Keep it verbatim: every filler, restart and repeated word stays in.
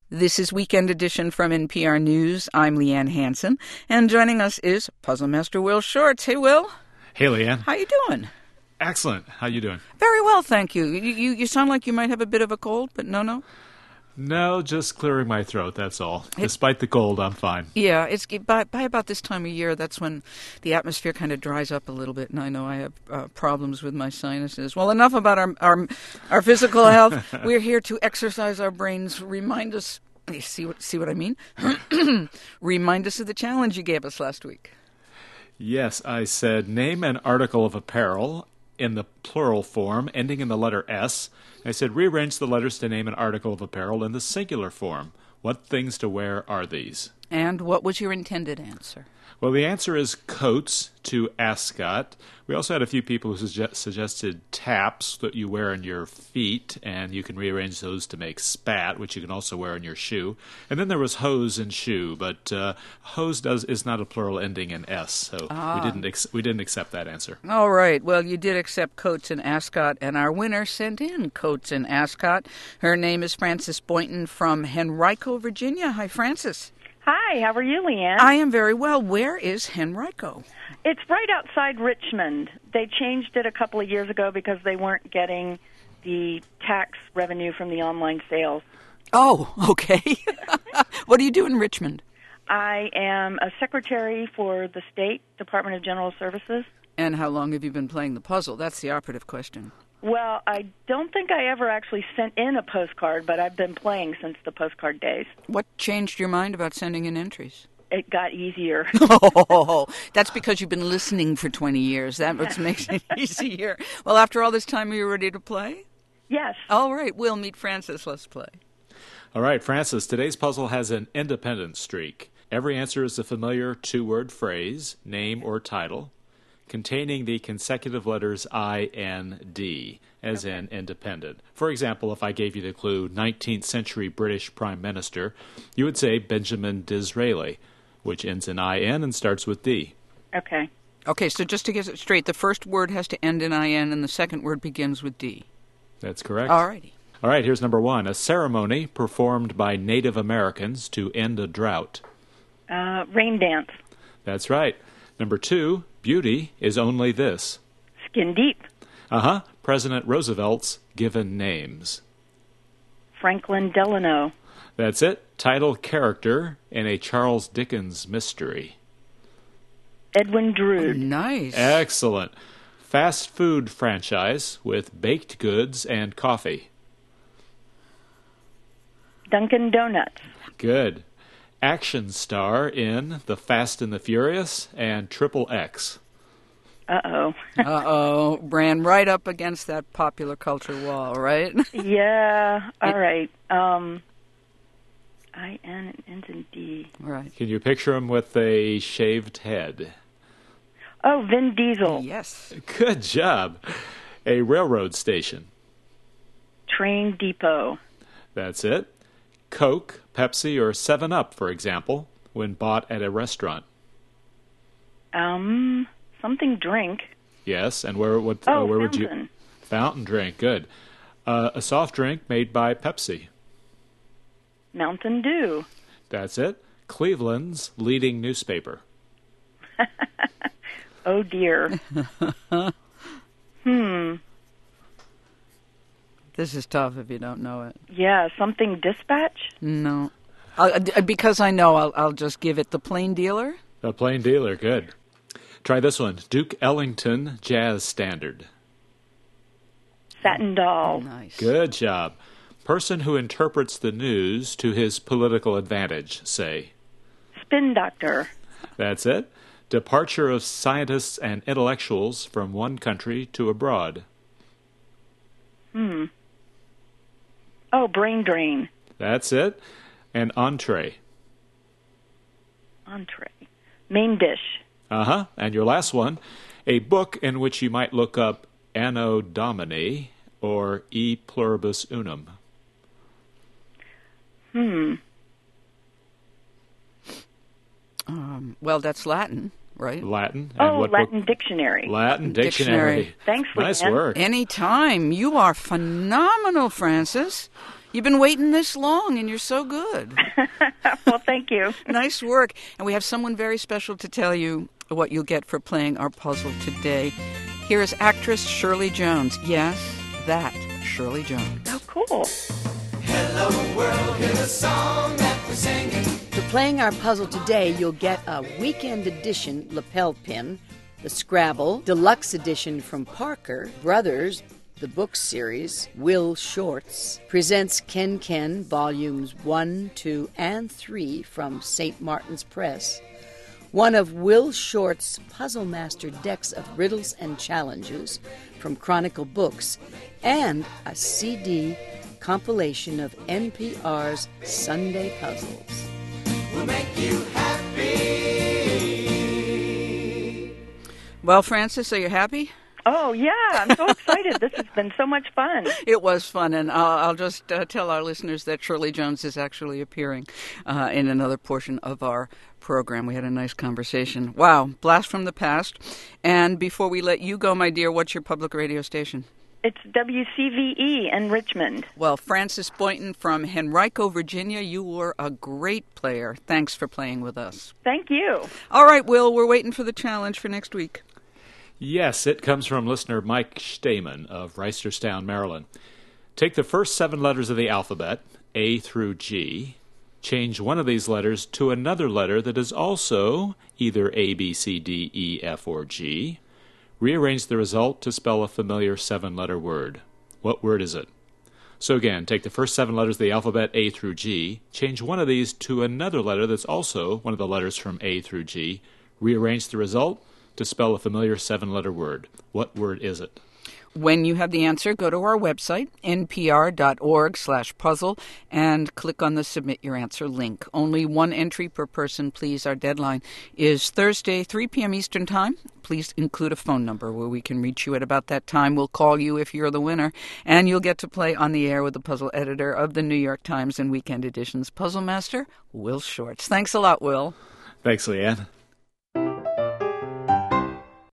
This is Weekend Edition from N P R News. I'm Leanne Hansen, and joining us is Puzzle Master Will Shortz. Hey, Will. Hey, Leanne. How you doing? Excellent. How you doing? Very well, thank you. You, you. you sound like you might have a bit of a cold, but no, no? No, just clearing my throat, that's all. It, Despite the cold, I'm fine. Yeah, it's by, by about this time of year, that's when the atmosphere kind of dries up a little bit, and I know I have uh, problems with my sinuses. Well, enough about our, our, our physical health. We're here to exercise our brains, remind us, you see what, see what I mean? Remind us of the challenge you gave us last week. Yes, I said name an article of apparel in the plural form, ending in the letter S. I said rearrange the letters to name an article of apparel in the singular form. What things to wear are these? And what was your intended answer? Well, the answer is coats to ascot. We also had a few people who suge- suggested taps that you wear on your feet, and you can rearrange those to make spat, which you can also wear on your shoe. And then there was hose and shoe, but uh, hose does is not a plural ending in S, so ah. we didn't ex- we didn't accept that answer. All right. Well, you did accept coats and ascot, and our winner sent in coats and ascot. Her name is Frances Boynton from Henrico, Virginia. Hi, Frances. Hi, how are you, Leanne? I am very well. Where is Henrico? It's right outside Richmond. They changed it a couple of years ago because they weren't getting the tax revenue from the online sales. Oh, okay. What do you do in Richmond? I am a secretary for the State Department of General Services. And how long have you been playing the puzzle? That's the operative question. Well, I don't think I ever actually sent in a postcard, but I've been playing since the postcard days. What changed your mind about sending in entries? It got easier. Oh, that's because you've been listening for twenty years. That what makes it easier. Well, after all this time, are you ready to play? Yes. All right, we'll meet Frances. Let's play. All right, Frances, today's puzzle has an independent streak. Every answer is a familiar two-word phrase, name or title, containing the consecutive letters I N D, as okay. in independent. For example, if I gave you the clue nineteenth century British Prime Minister, you would say Benjamin Disraeli, which ends in I N and starts with D. Okay. Okay, so just to get it straight, the first word has to end in I N and the second word begins with D. That's correct. All righty. All right, here's number one. A ceremony performed by Native Americans to end a drought. Uh, rain dance. That's right. Number two, beauty is only this. Skin deep. Uh-huh. President Roosevelt's given names. Franklin Delano. That's it. Title character in a Charles Dickens mystery. Edwin Drood. Oh, nice. Excellent. Fast food franchise with baked goods and coffee. Dunkin' Donuts. Good. Action star in The Fast and the Furious and Triple X. Uh-oh. Uh-oh. Ran right up against that popular culture wall, right? Yeah. All right. Um, I N and ends in D. Right. Can you picture him with a shaved head? Oh, Vin Diesel. Yes. Good job. A railroad station. Train depot. That's it. Coke, Pepsi, or seven up, for example, when bought at a restaurant. Um, something drink. Yes, and where what? Oh, uh, where fountain. would you? Fountain drink. Good. Uh, a soft drink made by Pepsi. Mountain Dew. That's it. Cleveland's leading newspaper. Oh dear. hmm. This is tough if you don't know it. Yeah, something dispatch? No. I'll, because I know, I'll, I'll just give it the plain dealer. The plain dealer, good. Try this one. Duke Ellington Jazz Standard. Satin Doll. Oh, nice. Good job. Person who interprets the news to his political advantage, say. Spin Doctor. That's it. Departure of scientists and intellectuals from one country to abroad. Hmm. Oh, brain drain. That's it. And entree. Entree. Main dish. Uh-huh. And your last one, a book in which you might look up Anno Domini or E Pluribus Unum. Hmm. Um, well, that's Latin, right? Latin. And oh, what Latin book? Dictionary. Latin Dictionary. Dictionary. Thanks, Nice Leanne. work. Anytime. You are phenomenal, Frances. You've been waiting this long, and you're so good. Well, thank you. Nice work. And we have someone very special to tell you what you'll get for playing our puzzle today. Here is actress Shirley Jones. Yes, that Shirley Jones. Oh, cool. Hello world, hear the song that we're singing. For playing our puzzle today, you'll get a weekend edition lapel pin, the Scrabble Deluxe Edition from Parker Brothers, the book series, Will Shorts, presents Ken Ken Volumes one, two, and three from Saint Martin's Press, one of Will Short's Puzzle Master decks of riddles and challenges from Chronicle Books, and a C D compilation of N P R's Sunday Puzzles. We'll make you happy. Well, Frances, are you happy? Oh, yeah, I'm so excited. This has been so much fun. It was fun, and I'll, I'll just uh, tell our listeners that Shirley Jones is actually appearing uh, in another portion of our program. We had a nice conversation. Wow, blast from the past. And before we let you go, my dear, what's your public radio station? It's W C V E in Richmond. Well, Frances Boynton from Henrico, Virginia, you were a great player. Thanks for playing with us. Thank you. All right, Will, we're waiting for the challenge for next week. Yes, it comes from listener Mike Stamen of Reisterstown, Maryland. Take the first seven letters of the alphabet, A through G, change one of these letters to another letter that is also either A, B, C, D, E, F, or G. Rearrange the result to spell a familiar seven-letter word. What word is it? So again, take the first seven letters of the alphabet, A through G, change one of these to another letter that's also one of the letters from A through G. Rearrange the result to spell a familiar seven-letter word. What word is it? When you have the answer, go to our website, npr.org slash puzzle, and click on the Submit Your Answer link. Only one entry per person, please. Our deadline is Thursday, three p.m. Eastern Time. Please include a phone number where we can reach you at about that time. We'll call you if you're the winner, and you'll get to play on the air with the puzzle editor of the New York Times and Weekend Edition's Puzzle Master, Will Shorts. Thanks a lot, Will. Thanks, Leanne.